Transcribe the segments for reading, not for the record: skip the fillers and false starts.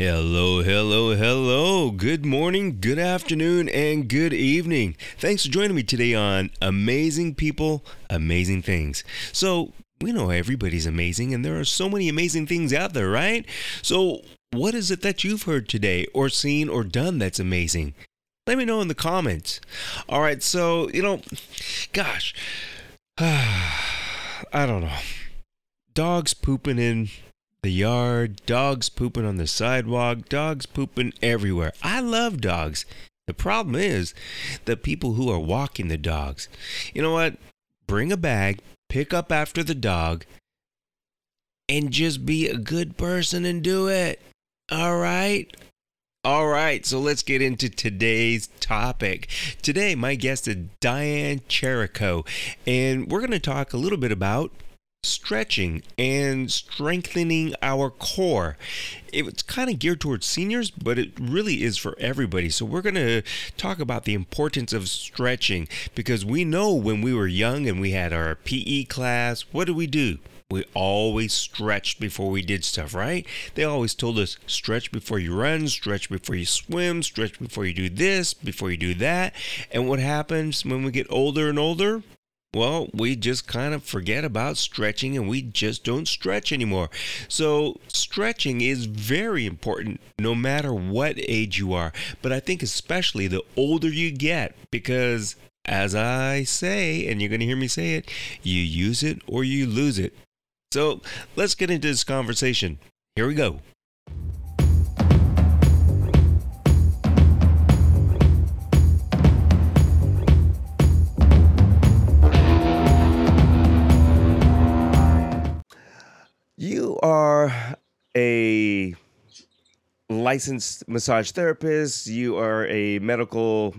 Hello, hello, hello. Good morning, good afternoon, and good evening. Thanks for joining me today on Amazing People, Amazing Things. So, we know everybody's amazing, and there are so many amazing things out there, right? So, what is it that you've heard today, or seen, or done that's amazing? Let me know in the comments. All right, so, gosh, I don't know. Dogs pooping in the yard, dogs pooping on the sidewalk, dogs pooping everywhere. I love dogs. The problem is the people who are walking the dogs. You know what? Bring a bag, pick up after the dog, and just be a good person and do it. All right? All right, so let's get into today's topic. Today, my guest is Diane Cherico, and we're going to talk a little bit about stretching and strengthening our core. It's kind of geared towards seniors, but it really is for everybody. So we're going to talk about the importance of stretching, because we know when we were young and we had our PE class, what did we do? We always stretched before we did stuff, right? They always told us, stretch before you run, stretch before you swim, stretch before you do this, before you do that. And what happens when we get older and older? Well, we just kind of forget about stretching and we just don't stretch anymore. So stretching is very important no matter what age you are. But I think especially the older you get, because as I say, and you're going to hear me say it, you use it or you lose it. So let's get into this conversation. Here we go. You are a licensed massage therapist. You are a medical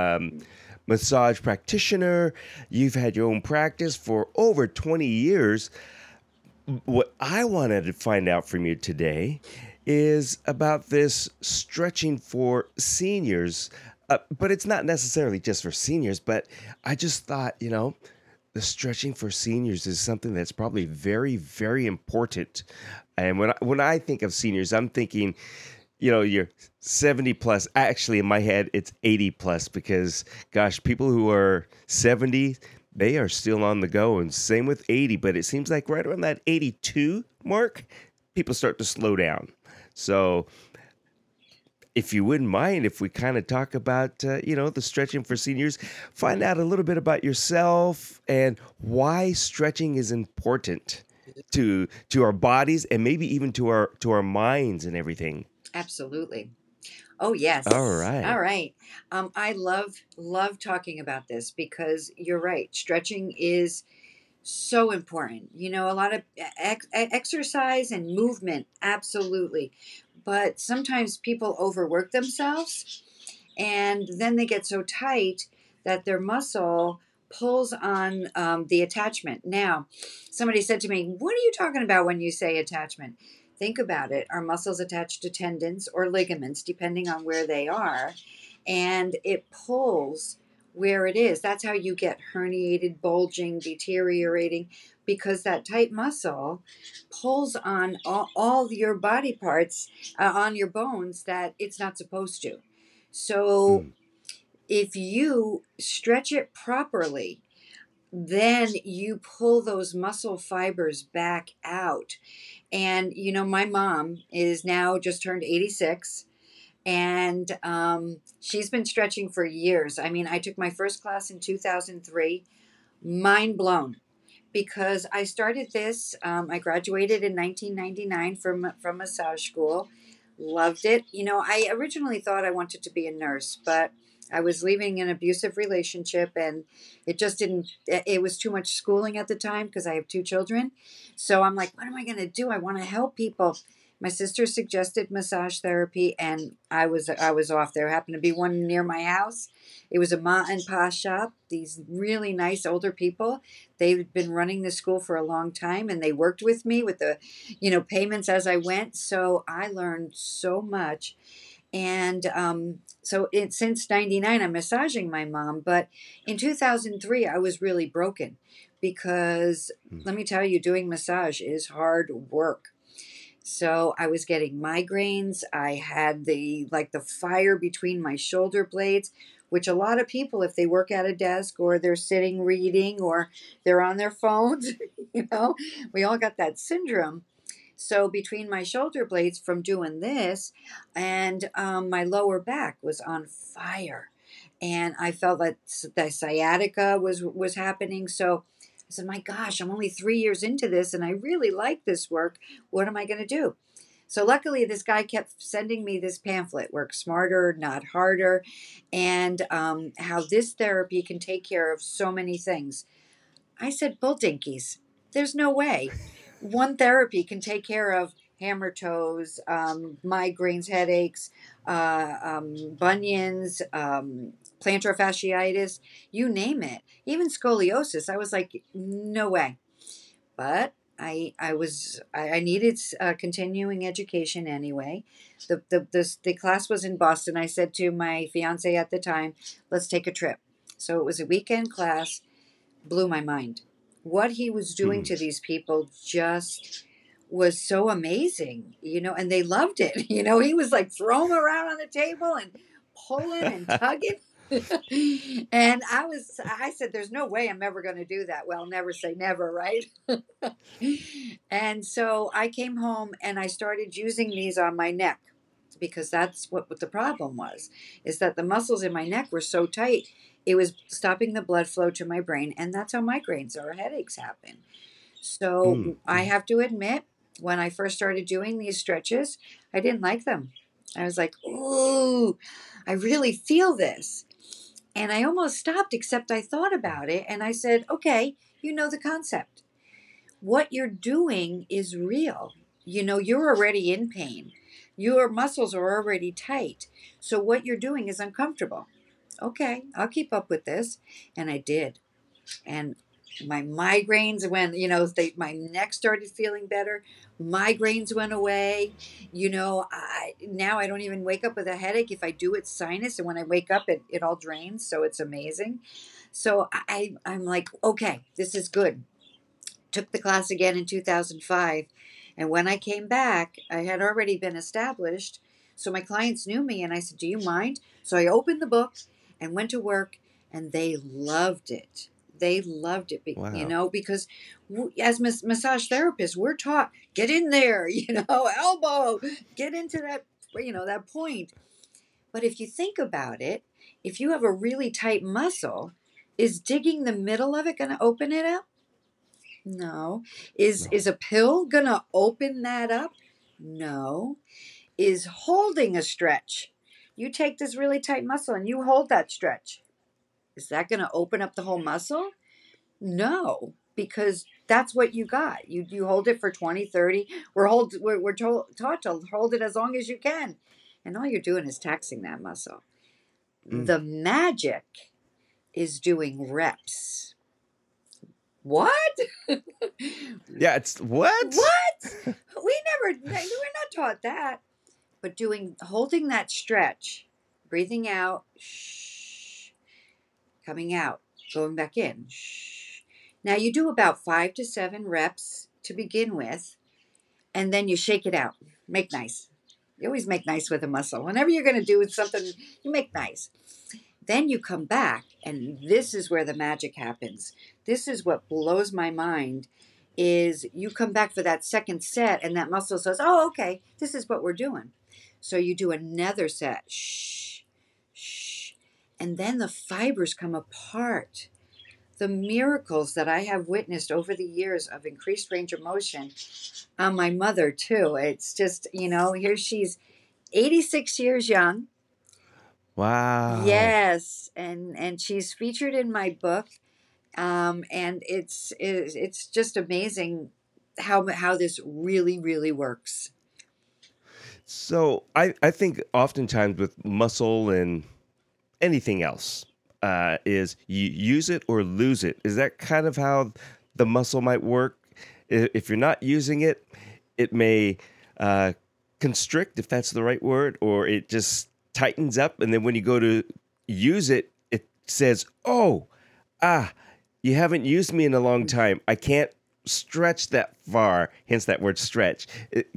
massage practitioner. You've had your own practice for over 20 years. What I wanted to find out from you today is about this stretching for seniors. But it's not necessarily just for seniors, but I just thought, the stretching for seniors is something that's probably very, very important. And when I think of seniors, I'm thinking, you're 70 plus. Actually, in my head, it's 80 plus because, gosh, people who are 70, they are still on the go. And same with 80. But it seems like right around that 82 mark, people start to slow down. So if you wouldn't mind, if we kind of talk about, the stretching for seniors, find out a little bit about yourself and why stretching is important to our bodies and maybe even to our minds and everything. Absolutely. Oh, All yes. All right. right. I love talking about this because you're right. Stretching is so important. A lot of exercise and movement, absolutely. But sometimes people overwork themselves and then they get so tight that their muscle pulls on the attachment. Now, somebody said to me, "What are you talking about when you say attachment?" Think about it. Our muscles attached to tendons or ligaments, depending on where they are, and it pulls where it is. That's how you get herniated, bulging, deteriorating, because that tight muscle pulls on all your body parts, on your bones that it's not supposed to. So Mm. if you stretch it properly, then you pull those muscle fibers back out. And, my mom is now just turned 86 and she's been stretching for years. I mean, I took my first class in 2003, mind blown. Because I started this, I graduated in 1999 from massage school. Loved it. I originally thought I wanted to be a nurse, but I was leaving an abusive relationship and it just didn't, it was too much schooling at the time because I have two children. So I'm like, what am I going to do? I want to help people. My sister suggested massage therapy and I was off. There happened to be one near my house. It was a ma and pa shop. These really nice older people. They've been running the school for a long time and they worked with me with the, payments as I went. So I learned so much. And since 99, I'm massaging my mom. But in 2003, I was really broken because Mm. let me tell you, doing massage is hard work. So I was getting migraines. I had the fire between my shoulder blades, which a lot of people, if they work at a desk or they're sitting reading or they're on their phones, you know, we all got that syndrome. So between my shoulder blades from doing this and my lower back was on fire, and I felt that the sciatica was happening. So I said, "My gosh, I'm only 3 years into this, and I really like this work. What am I going to do?" So luckily, this guy kept sending me this pamphlet, "Work Smarter, Not Harder," and how this therapy can take care of so many things. I said, "Bull dinkies. There's no way one therapy can take care of hammer toes, migraines, headaches, bunions, plantar fasciitis, you name it, even scoliosis." I was like, "No way." But I needed continuing education anyway. The class was in Boston. I said to my fiance at the time, "Let's take a trip." So it was a weekend class. Blew my mind. What he was doing Hmm. to these people just was so amazing, and they loved it. He was like throwing around on the table and pulling and tugging. And I said, "There's no way I'm ever going to do that." Well, never say never, right? And so I came home and I started using these on my neck, because that's what the problem was, is that the muscles in my neck were so tight. It was stopping the blood flow to my brain, and that's how migraines or headaches happen. Mm. So I have to admit, when I first started doing these stretches, I didn't like them. I was like, "Ooh, I really feel this." And I almost stopped, except I thought about it and I said, "Okay, you know the concept. What you're doing is real. You're already in pain. Your muscles are already tight. So what you're doing is uncomfortable. Okay, I'll keep up with this." And I did. And my migraines went, my neck started feeling better. Migraines went away. Now I don't even wake up with a headache. If I do, it's sinus. And when I wake up, it all drains. So it's amazing. So I'm like, okay, this is good. Took the class again in 2005. And when I came back, I had already been established. So my clients knew me, and I said, "Do you mind?" So I opened the book and went to work, and they loved it. They loved it, Wow. because as massage therapists, we're taught, get in there, elbow, get into that point. But if you think about it, if you have a really tight muscle, is digging the middle of it going to open it up? No. Is No. a pill gonna open that up? No. Is holding a stretch? You take this really tight muscle and you hold that stretch. Is that gonna open up the whole muscle? No, because that's what you got. You hold it for 20, 30. We're taught to hold it as long as you can. And all you're doing is taxing that muscle. Mm. The magic is doing reps. What? Yeah, it's what? What? We're not taught that. But holding that stretch, breathing out, shh, coming out, going back in, shh. Now you do about 5 to 7 reps to begin with, and then you shake it out. Make nice. You always make nice with a muscle. Whenever you're going to do something, you make nice. Then you come back, and this is where the magic happens. This is what blows my mind, is you come back for that second set and that muscle says, "Oh, okay, this is what we're doing." So you do another set. Shh, shh. And then the fibers come apart. The miracles that I have witnessed over the years of increased range of motion on my mother, too. It's just, here she's 86 years young. Wow. Yes, and she's featured in my book, and it's just amazing how this really really works. So I think oftentimes with muscle and anything else is you use it or lose it. Is that kind of how the muscle might work? If you're not using it, it may uh, constrict, if that's the right word, or it just tightens up. And then when you go to use it, it says, "Oh, ah, you haven't used me in a long time. I can't stretch that far." Hence that word stretch.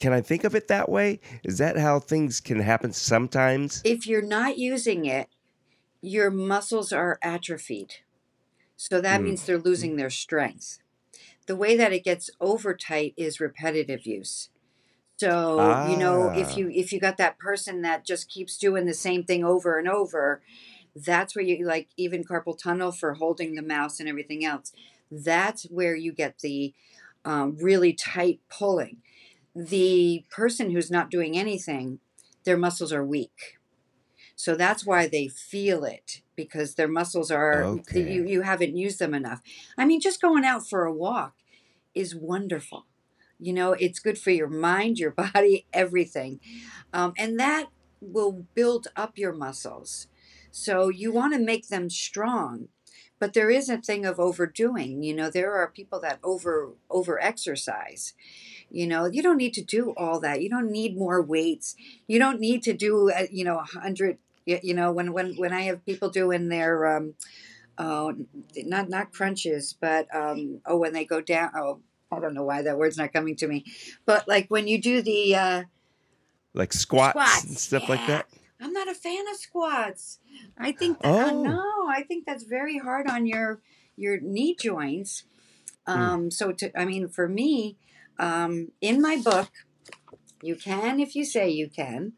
can I think of it that way? Is that how things can happen sometimes? If you're not using it, your muscles are atrophied. So that Mm. means they're losing their strength. The way that it gets over tight is repetitive use. So, Ah, if you got that person that just keeps doing the same thing over and over, that's where you like even carpal tunnel for holding the mouse and everything else. That's where you get the really tight pulling. The person who's not doing anything, their muscles are weak. So that's why they feel it because their muscles are okay. you haven't used them enough. I mean, just going out for a walk is wonderful. It's good for your mind, your body, everything. And that will build up your muscles. So you want to make them strong. But there is a thing of overdoing. There are people that over exercise. You don't need to do all that. You don't need more weights. You don't need to do 100. When I have people doing their oh, not crunches, but when they go down. Oh, I don't know why that word's not coming to me, but like when you do the Like squats and squats, stuff like yeah. that? I'm not a fan of squats. I think that Oh. no, I think that's very hard on your knee joints. Mm. I mean, for me, in my book, you can if you say you can.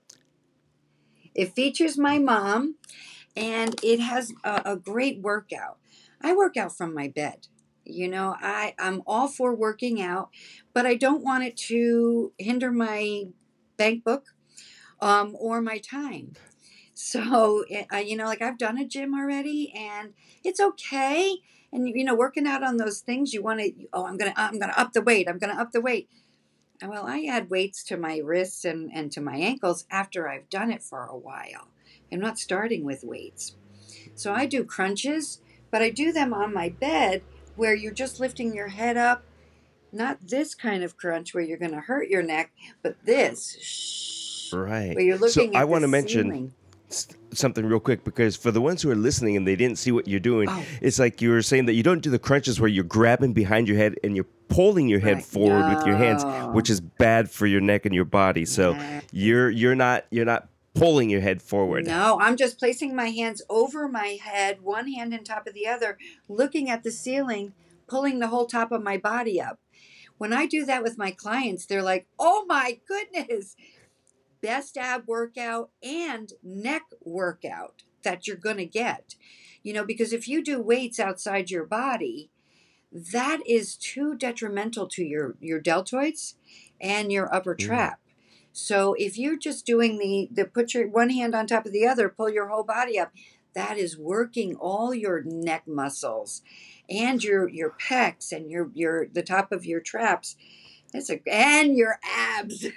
It features my mom, and it has a great workout. I work out from my bed. I'm all for working out, but I don't want it to hinder my bank book or my time. So, like I've done a gym already and it's okay. And, working out on those things, you want to, oh, I'm going to up the weight. I'm going to up the weight. Well, I add weights to my wrists and to my ankles after I've done it for a while. I'm not starting with weights. So I do crunches, but I do them on my bed where you're just lifting your head up. Not this kind of crunch where you're going to hurt your neck, but this, Right. where you're So looking I at the want to mention ceiling. something real quick because for the ones who are listening and they didn't see what you're doing, Oh, it's like you were saying that you don't do the crunches where you're grabbing behind your head and you're pulling your head right. forward with your hands, which No. is bad for your neck and your body. So No. you're not pulling your head forward. No, I'm just placing my hands over my head, one hand on top of the other, looking at the ceiling, pulling the whole top of my body up. When I do that with my clients, they're like, oh my goodness, best ab workout and neck workout that you're going to get. Because if you do weights outside your body, that is too detrimental to your deltoids and your upper Mm. trap. So if you're just doing the put your one hand on top of the other, pull your whole body up, that is working all your neck muscles and your pecs and your the top of your traps. And your abs.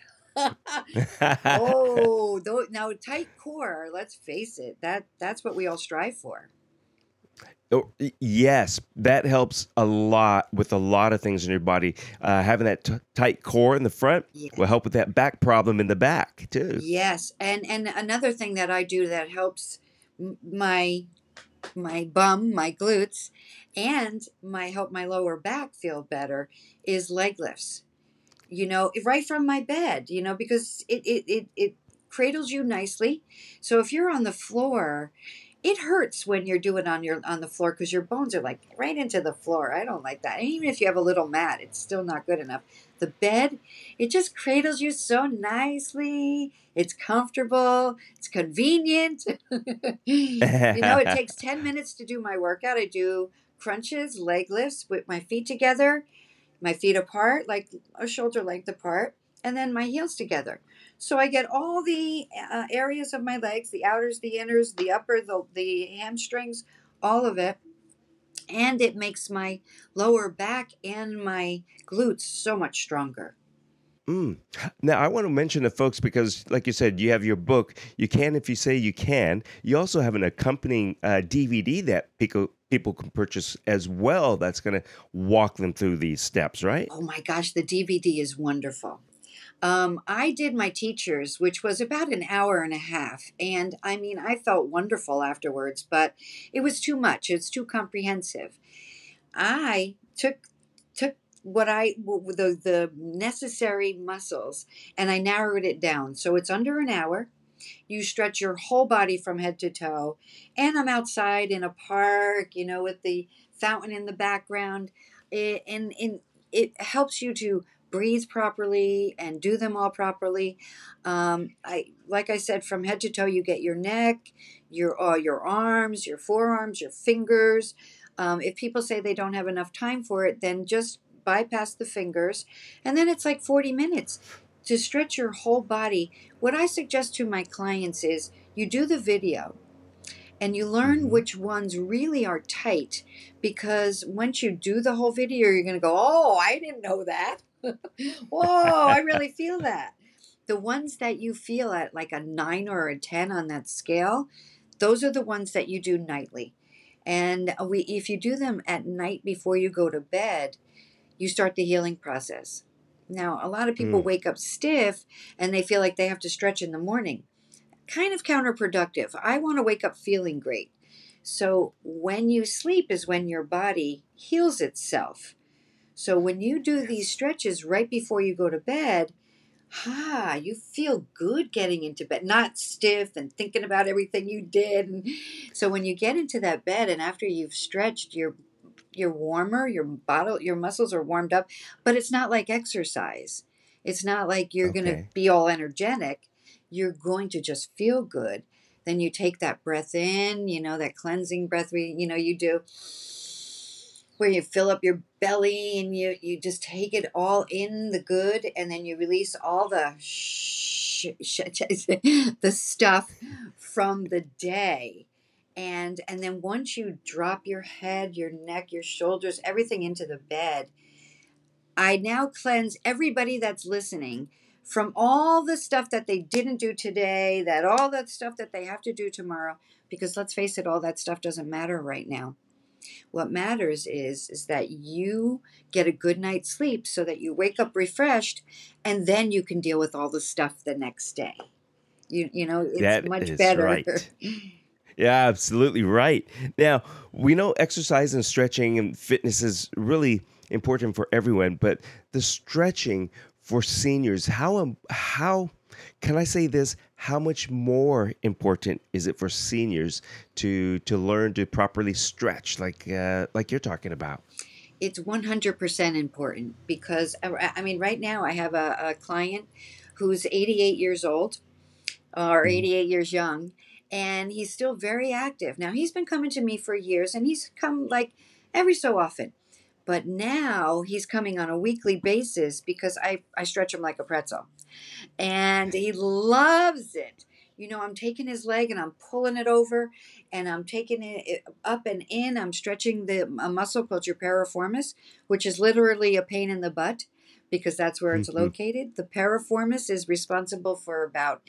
Oh, now tight core. Let's face it. That's what we all strive for. Oh, yes, that helps a lot with a lot of things in your body. Having that tight core in the front Yeah. will help with that back problem in the back too. Yes, and another thing that I do that helps my bum, my glutes, and my lower back feel better is leg lifts. Right from my bed. Because it cradles you nicely. So if you're on the floor, it hurts when you're doing on the floor because your bones are like right into the floor. I don't like that. And even if you have a little mat, it's still not good enough. The bed, it just cradles you so nicely. It's comfortable. It's convenient. It takes 10 minutes to do my workout. I do crunches, leg lifts with my feet together, my feet apart, like a shoulder length apart, and then my heels together. So I get all the areas of my legs, the outers, the inners, the upper, the hamstrings, all of it. And it makes my lower back and my glutes so much stronger. Mm. Now, I want to mention to folks because, like you said, you have your book. You can if you say you can. You also have an accompanying DVD that people can purchase as well. That's going to walk them through these steps, right? Oh my gosh, the DVD is wonderful. I did my teachers, which was about an hour and a half. And I mean, I felt wonderful afterwards, but it was too much. It's too comprehensive. I took the necessary muscles, and I narrowed it down. So it's under an hour. You stretch your whole body from head to toe. And I'm outside in a park, with the fountain in the background. And it helps you to breathe properly and do them all properly. Like I said, from head to toe, you get your neck, your arms, your forearms, your fingers. If people say they don't have enough time for it, then just bypass the fingers, and then it's like 40 minutes to stretch your whole body. What I suggest to my clients is you do the video and you learn Mm-hmm. which ones really are tight, because once you do the whole video, you're going to go, oh, I didn't know that. Whoa, I really feel that. The ones that you feel at like a 9 or a 10 on that scale, those are the ones that you do nightly. And if you do them at night before you go to bed, you start the healing process. Now, a lot of people Mm. wake up stiff and they feel like they have to stretch in the morning. Kind of counterproductive. I want to wake up feeling great. So, when you sleep is when your body heals itself. So, when you do these Yes. stretches right before you go to bed, you feel good getting into bed, not stiff and thinking about everything you did. And so, when you get into that bed and after you've stretched, you're warmer, your muscles are warmed up, but it's not like exercise. It's not like you're going to Okay. be all energetic. You're going to just feel good. Then you take that breath in, that cleansing breath you do, where you fill up your belly and you just take it all in, the good, and then you release all the the stuff from the day. And then once you drop your head, your neck, your shoulders, everything into the bed, I now cleanse everybody that's listening from all the stuff that they didn't do today, that all that stuff that they have to do tomorrow, because let's face it, all that stuff doesn't matter right now. What matters is that you get a good night's sleep so that you wake up refreshed, and then you can deal with all the stuff the next day. It's That much is better. right. Yeah, absolutely right. Now, we know exercise and stretching and fitness is really important for everyone, but the stretching for seniors, how can I say this? How much more important is it for seniors to learn to properly stretch, like you're talking about? It's 100% important because I mean, right now I have a client who's 88 years old or Mhm. 88 years young, and he's still very active. Now, he's been coming to me for years, and he's come like every so often. But now he's coming on a weekly basis because I stretch him like a pretzel, and he loves it. I'm taking his leg and I'm pulling it over, and I'm taking it up and in. I'm stretching a muscle called your piriformis, which is literally a pain in the butt because that's where it's Mhm. located. The piriformis is responsible for about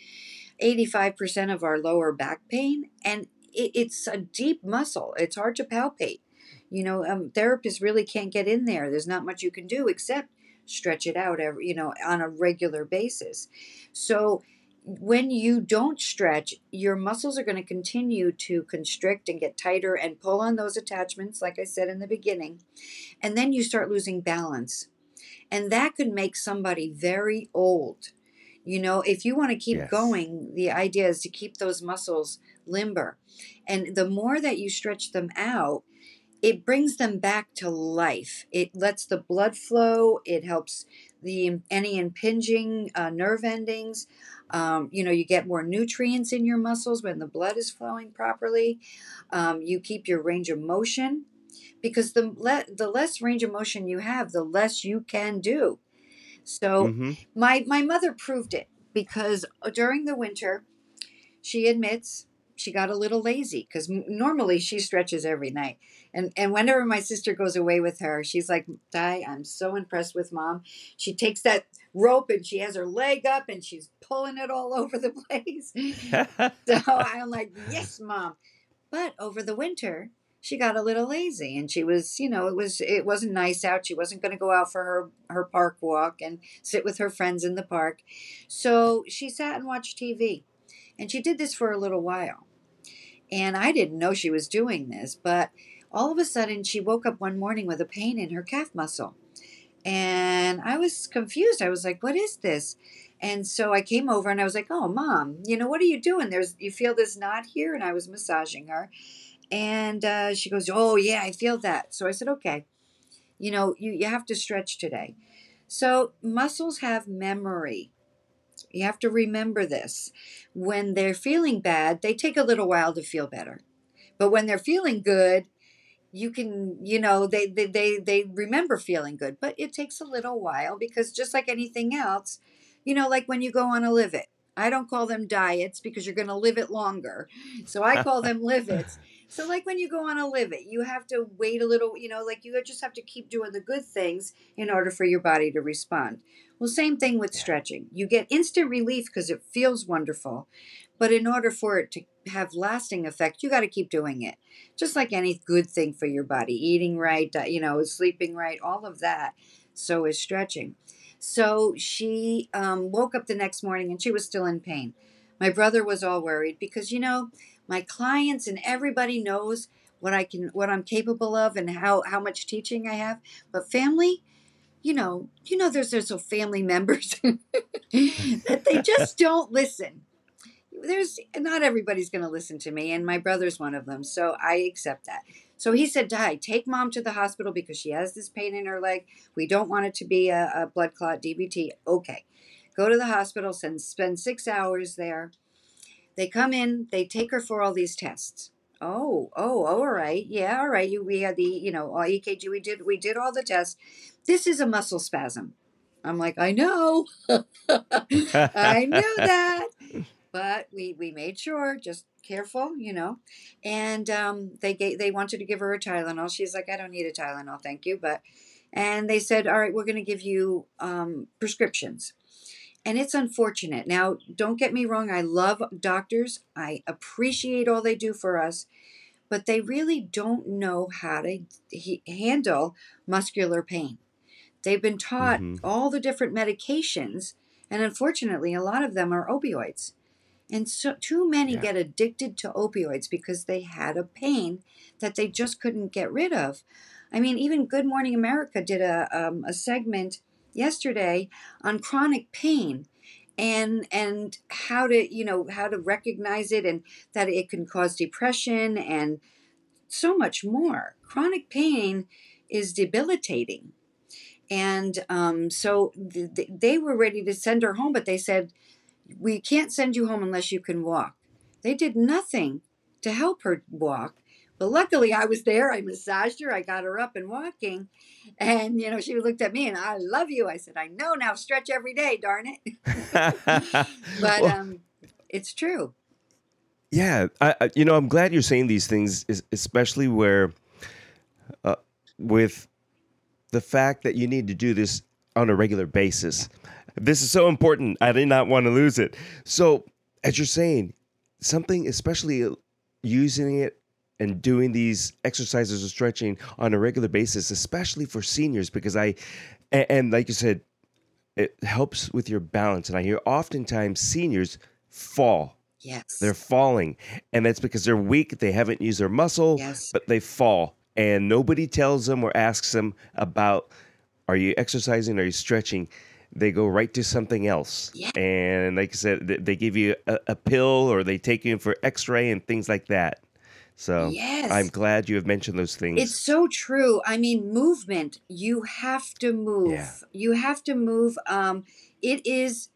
85% of our lower back pain, and it's a deep muscle. It's hard to palpate. Therapists really can't get in there. There's not much you can do except stretch it out on a regular basis. So when you don't stretch, your muscles are going to continue to constrict and get tighter and pull on those attachments, like I said in the beginning, and then you start losing balance, and that could make somebody very old. If you want to keep Yes. going, the idea is to keep those muscles limber. And the more that you stretch them out, it brings them back to life. It lets the blood flow. It helps any impinging nerve endings. You get more nutrients in your muscles when the blood is flowing properly. You keep your range of motion, because the less range of motion you have, the less you can do. So Mhm. my mother proved it, because during the winter, she admits she got a little lazy because normally she stretches every night. And whenever my sister goes away with her, she's like, Di, I'm so impressed with mom. She takes that rope and she has her leg up and she's pulling it all over the place. So I'm like, yes, mom. But over the winter, she got a little lazy, and she was, it wasn't nice out. She wasn't going to go out for her park walk and sit with her friends in the park. So she sat and watched TV. And she did this for a little while. And I didn't know she was doing this, but all of a sudden she woke up one morning with a pain in her calf muscle. And I was confused. I was like, what is this? And so I came over and I was like, oh, Mom, what are you doing? You feel this knot here? And I was massaging her. And she goes, oh, yeah, I feel that. So I said, okay, you have to stretch today. So muscles have memory. You have to remember this. When they're feeling bad, they take a little while to feel better. But when they're feeling good, you can, they remember feeling good, but it takes a little while because just like anything else, like when you go on a live it, I don't call them diets because you're going to live it longer, so I call them live its. So like when you go on a live it, you have to wait a little, like you just have to keep doing the good things in order for your body to respond. Well, same thing with Yeah. stretching. You get instant relief because it feels wonderful, but in order for it to have lasting effect, you got to keep doing it, just like any good thing for your body, eating right, sleeping right, all of that. So is stretching. So she woke up the next morning and she was still in pain. My brother was all worried because my clients and everybody knows what I'm capable of and how much teaching I have. But family, there's family members that they just don't listen. There's not everybody's going to listen to me, and my brother's one of them, so I accept that. So he said, Di, take Mom to the hospital because she has this pain in her leg. We don't want it to be a blood clot, DVT. Okay, go to the hospital, spend 6 hours there. They come in, they take her for all these tests. Oh, all right, yeah, all right. We had the all EKG. We did all the tests. This is a muscle spasm. I'm like, I know, I knew that, but we made sure, just careful, and they wanted to give her a Tylenol. She's like, I don't need a Tylenol, thank you. And they said, all right, we're going to give you prescriptions. And it's unfortunate. Now, don't get me wrong, I love doctors, I appreciate all they do for us, but they really don't know how to handle muscular pain. They've been taught Hmm. all the different medications, and unfortunately a lot of them are opioids. And so too many Yeah. get addicted to opioids because they had a pain that they just couldn't get rid of. I mean, even Good Morning America did a segment yesterday on chronic pain and how to recognize it, and that it can cause depression and so much more. Chronic pain is debilitating. And so they were ready to send her home, but they said, we can't send you home unless you can walk. They did nothing to help her walk. But luckily, I was there. I massaged her. I got her up and walking. And, she looked at me and, I love you. I said, I know, now stretch every day, darn it. But Well, it's true. yeah. I'm glad you're saying these things, especially where uh, with the fact that you need to do this on a regular Yeah. basis. This is so important. I did not want to lose it. So, as you're saying, something, especially using it and doing these exercises or stretching on a regular basis, especially for seniors, because and like you said, it helps with your balance. And I hear oftentimes seniors fall. They're Yes. falling, and that's because they're weak. They haven't used their muscle, Yes. but they fall. And nobody tells them or asks them about, are you exercising? Are you stretching? They go right to something else. Yeah. And like I said, they give you a pill or they take you in for x-ray and things like that. So I'm Yes. glad you have mentioned those It's things. so true. I mean, movement, you have to Yeah. move. You have to move. It is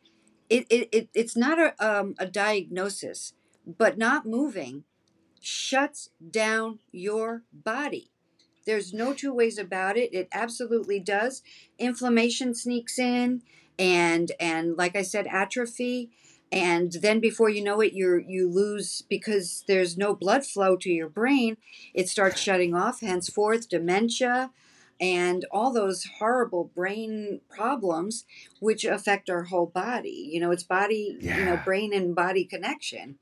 it's not a diagnosis, but not moving shuts down your body. There's no two ways about it. It absolutely does. Inflammation sneaks in, and like I said, atrophy, and then before you know it, you lose because there's no blood flow to your brain. It starts shutting off, henceforth dementia and all those horrible brain problems which affect our whole body. It's body, Yeah. brain and body connection.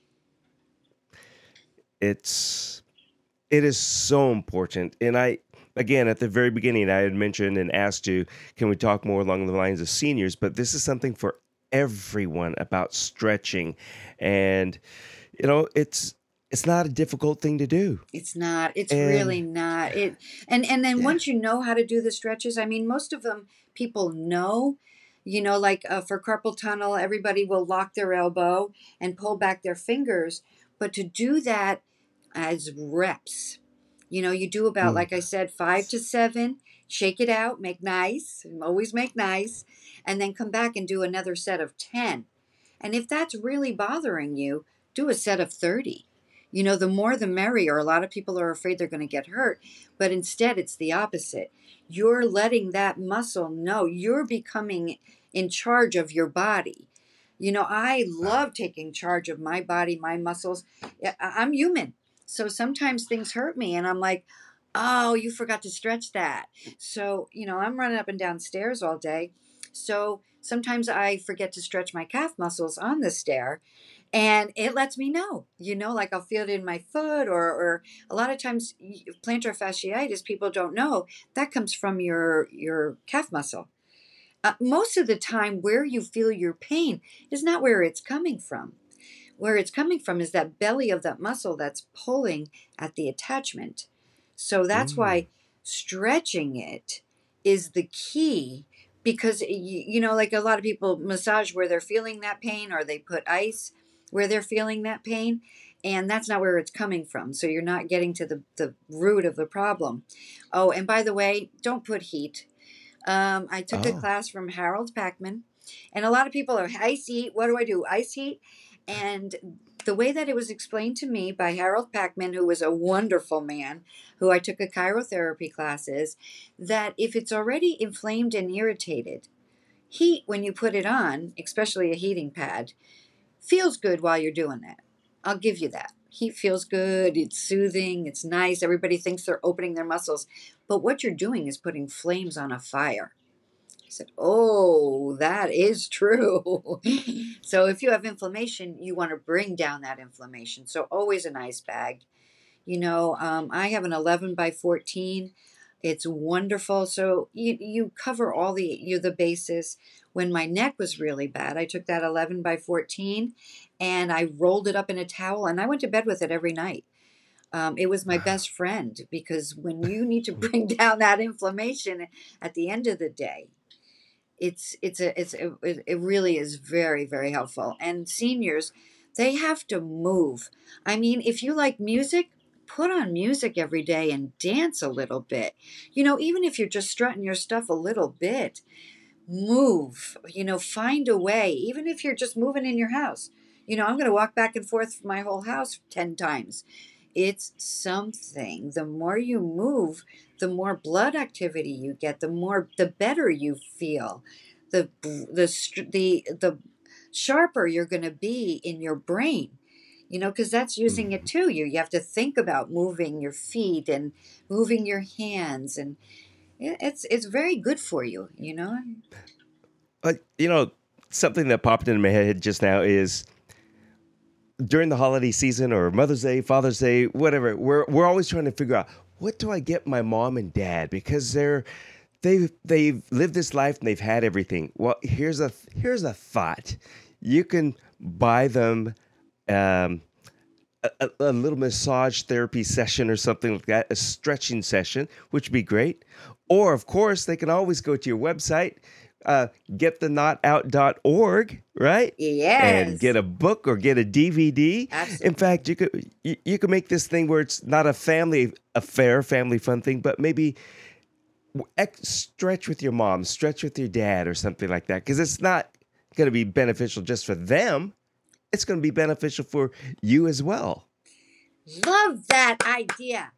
It's it is so important. And again, at the very beginning, I had mentioned and asked you, can we talk more along the lines of seniors? But this is something for everyone about stretching. And, it's it's not a difficult thing to do. It's not. It's really And not. And then yeah. once you know how to do the stretches, I mean, most of them people know. Like for carpal tunnel, everybody will lock their elbow and pull back their fingers. But to do that as reps, you do about, Mm. like I said, 5 to 7. Shake it out, make nice, always make nice, and then come back and do another set of 10. And if that's really bothering you, do a set of 30. The more the merrier. A lot of people are afraid they're going to get hurt, but instead it's the opposite. You're letting that muscle know you're becoming in charge of your body. I love taking charge of my body, my muscles. I'm human. So sometimes things hurt me and I'm like, oh, you forgot to stretch that. So, I'm running up and down stairs all day. So sometimes I forget to stretch my calf muscles on the stair, and it lets me know, like I'll feel it in my foot, or a lot of times plantar fasciitis, people don't know that comes from your calf muscle. Most of the time where you feel your pain is not where it's coming from. Where it's coming from is that belly of that muscle that's pulling at the attachment. So that's Mm. why stretching it is the key, because like a lot of people massage where they're feeling that pain, or they put ice where they're feeling that pain, and that's not where it's coming from. So you're not getting to the root of the problem. Oh, and by the way, don't put heat. I took a Oh. class from Harold Packman, and a lot of people are ice heat. What do I do? Ice heat. And the way that it was explained to me by Harold Packman, who was a wonderful man, who I took a chirotherapy class, is that if it's already inflamed and irritated, heat, when you put it on, especially a heating pad, feels good while you're doing that. I'll give you that. Heat feels good. It's soothing. It's nice. Everybody thinks they're opening their muscles. But what you're doing is putting flames on a fire. I said, oh, that is true. So if you have inflammation, you want to bring down that inflammation. So always an ice bag. I have an 11 by 14. It's wonderful. So you cover all the bases. When my neck was really bad, I took that 11 by 14 and I rolled it up in a towel and I went to bed with it every night. It was my Wow. best friend, because when you need to bring down that inflammation at the end of the day, it really is very, very helpful. And seniors, they have to move. I mean, if you like music, put on music every day and dance a little bit. Even if you're just strutting your stuff a little bit, move. Find a way. Even if you're just moving in your house. I'm going to walk back and forth my whole house 10 times. It's something. The more you move, the more blood activity you get, the better you feel, the sharper you're going to be in your brain. Because that's using it Mhm. too. You have to think about moving your feet and moving your hands, and it's very good for you. You know, something that popped into my head just now is during the holiday season or Mother's Day, Father's Day, whatever, we're always trying to figure out what do I get my mom and dad, because they've lived this life and they've had everything. Well, here's a thought. You can buy them um, a little massage therapy session or something like that, a stretching session, which would be great. Or, of course, they can always go to your website, getthenaught.org, right? And get Yes, a book or get a DVD. In absolutely. fact, you could make this thing where it's not a family affair, family fun thing, but maybe stretch with your mom, stretch with your dad, or something like that. Because it's not going to be beneficial just for them; it's going to be beneficial for you as well. Love that idea.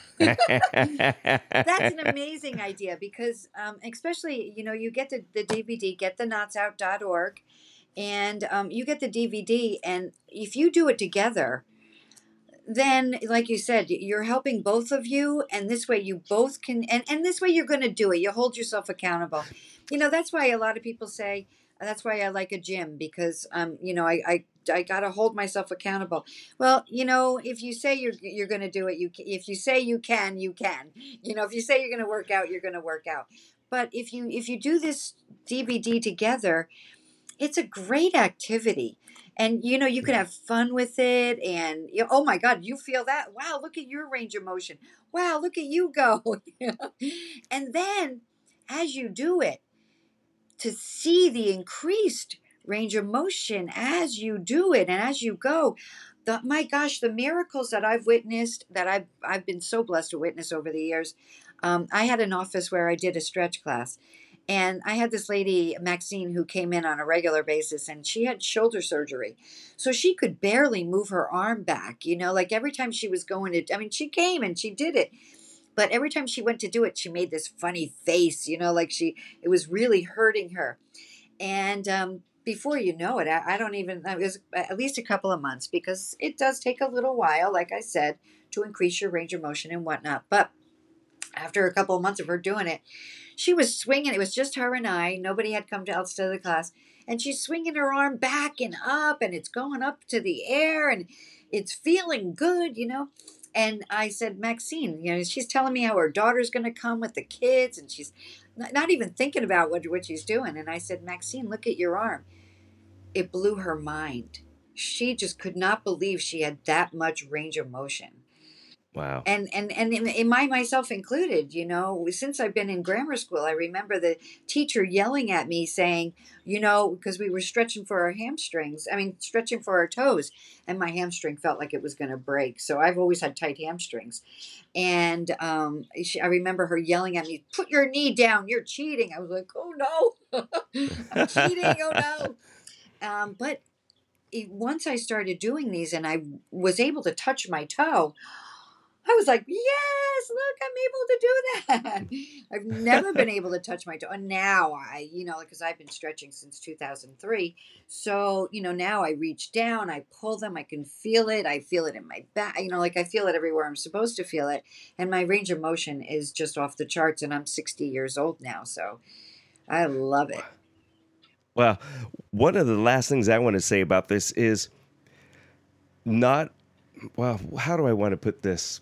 That's an amazing idea, because especially, you get the DVD, getthenotsout.org, and you get the DVD, and if you do it together, then like you said, you're helping both of you, and this way you both can, and this way you're going to do it. You hold yourself accountable. That's why a lot of people say, that's why I like a gym, because I got to hold myself accountable. Well, if you say you're going to do it, if you say you can, you can. If you say you're going to work out, you're going to work out. But if you do this DVD together, it's a great activity. And you can have fun with it, and oh my God, you feel that? Wow, look at your range of motion. Wow, look at you go. And then as you do it, to see the increased range of motion as you do it and as you go, my gosh, the miracles that I've witnessed, that I've been so blessed to witness over the years. I had an office where I did a stretch class, and I had this lady, Maxine, who came in on a regular basis, and she had shoulder surgery. So she could barely move her arm back, like every time she was going to, I mean, she came and she did it. But every time she went to do it, she made this funny face, like it was really hurting her. And before you know it, I don't even, it was at least a couple of months, because it does take a little while, like I said, to increase your range of motion and whatnot. But after a couple of months of her doing it, she was swinging. It was just her and I. Nobody had come else to the class. And she's swinging her arm back and up, and it's going up to the air, and it's feeling good. And I said, Maxine, she's telling me how her daughter's going to come with the kids, and she's not even thinking about what she's doing. And I said, Maxine, look at your arm. It blew her mind. She just could not believe she had that much range of motion. Wow. And in myself included, since I've been in grammar school, I remember the teacher yelling at me saying, because we were stretching for our stretching for our toes, and my hamstring felt like it was going to break. So I've always had tight hamstrings. And I remember her yelling at me, put your knee down, you're cheating. I was like, oh no, I'm cheating, oh no. But once I started doing these and I was able to touch my toe, I was like, yes, look, I'm able to do that. I've never been able to touch my toe. And now because I've been stretching since 2003. So, now I reach down, I pull them, I can feel it. I feel it in my back, I feel it everywhere I'm supposed to feel it. And my range of motion is just off the charts. And I'm 60 years old now. So I love it. Well, one of the last things I want to say about this is how do I want to put this?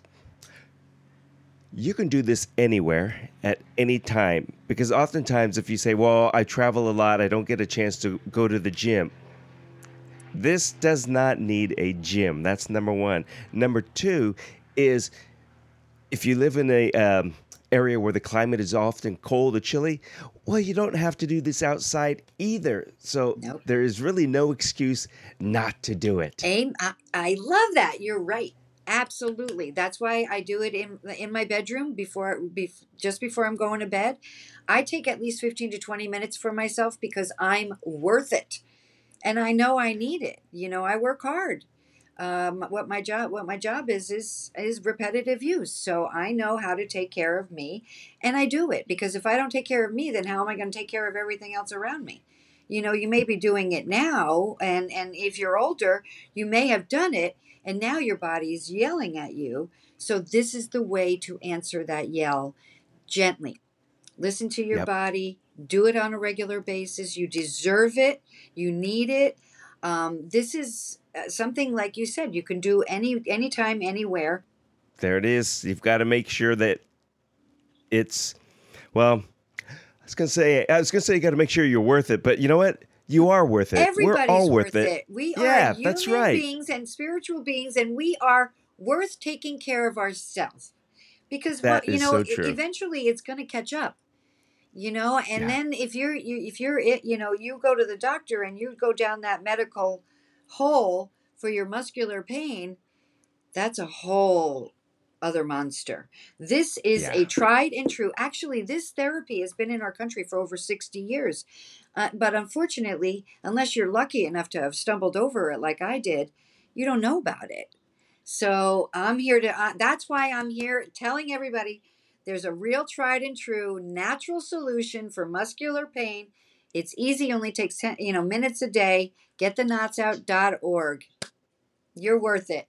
You can do this anywhere at any time, because oftentimes if you say, well, I travel a lot, I don't get a chance to go to the gym. This does not need a gym. That's number one. Number two is, if you live in a area where the climate is often cold or chilly, well, you don't have to do this outside either. So Nope. There is really no excuse not to do it. I love that. You're right. Absolutely. That's why I do it in my bedroom just before I'm going to bed. I take at least 15 to 20 minutes for myself, because I'm worth it. And I know I need it. I work hard. What my job is repetitive use. So I know how to take care of me, and I do it, because if I don't take care of me, then how am I going to take care of everything else around me? You may be doing it now, and if you're older, you may have done it, and now your body is yelling at you. So this is the way to answer that yell gently. Listen to your Yep. body. Do it on a regular basis. You deserve it. You need it. This is something, like you said, you can do anytime, anywhere. There it is. You've got to make sure that it's, well, I was gonna say you got to make sure you're worth it, but you know what? You are worth it. Everybody's We're all worth it. We Yeah, are that's human right. beings and spiritual beings, and we are worth taking care of ourselves, because That is so true. eventually it's going to catch up. And Yeah. then if you go to the doctor and you go down that medical hole for your muscular pain, that's a whole other monster. This is Yeah. a tried and true. Actually, this therapy has been in our country for over 60 years. But unfortunately, unless you're lucky enough to have stumbled over it like I did, you don't know about it. So I'm here that's why I'm here telling everybody there's a real tried and true natural solution for muscular pain. It's easy, only takes 10, minutes a day. GetTheKnotsOut.org. You're worth it.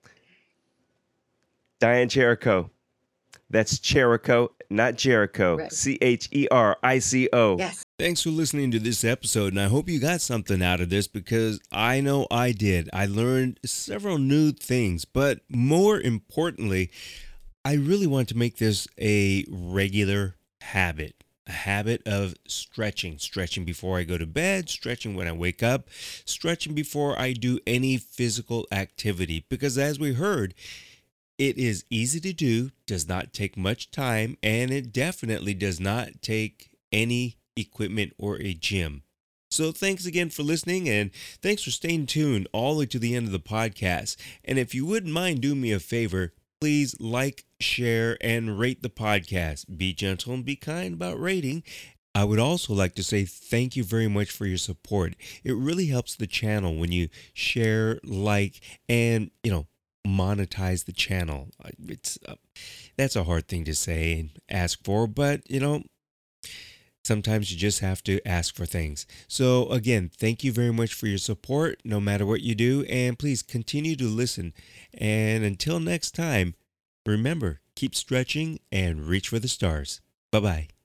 Diane Cherico. That's Cherico, not Jericho. Right. Cherico. Yes. Thanks for listening to this episode, and I hope you got something out of this, because I know I did. I learned several new things, but more importantly, I really want to make this a regular habit. a habit of stretching before I go to bed, stretching when I wake up, stretching before I do any physical activity. Because as we heard, it is easy to do, does not take much time, and it definitely does not take any equipment or a gym. So thanks again for listening, and thanks for staying tuned all the way to the end of the podcast. And if you wouldn't mind doing me a favor, please like, share, and rate the podcast. Be gentle and be kind about rating. I would also like to say thank you very much for your support. It really helps the channel when you share, like, and, monetize the channel. It's That's a hard thing to say and ask for, but, sometimes you just have to ask for things. So again, thank you very much for your support, no matter what you do, and please continue to listen. And until next time, remember, keep stretching and reach for the stars. Bye-bye.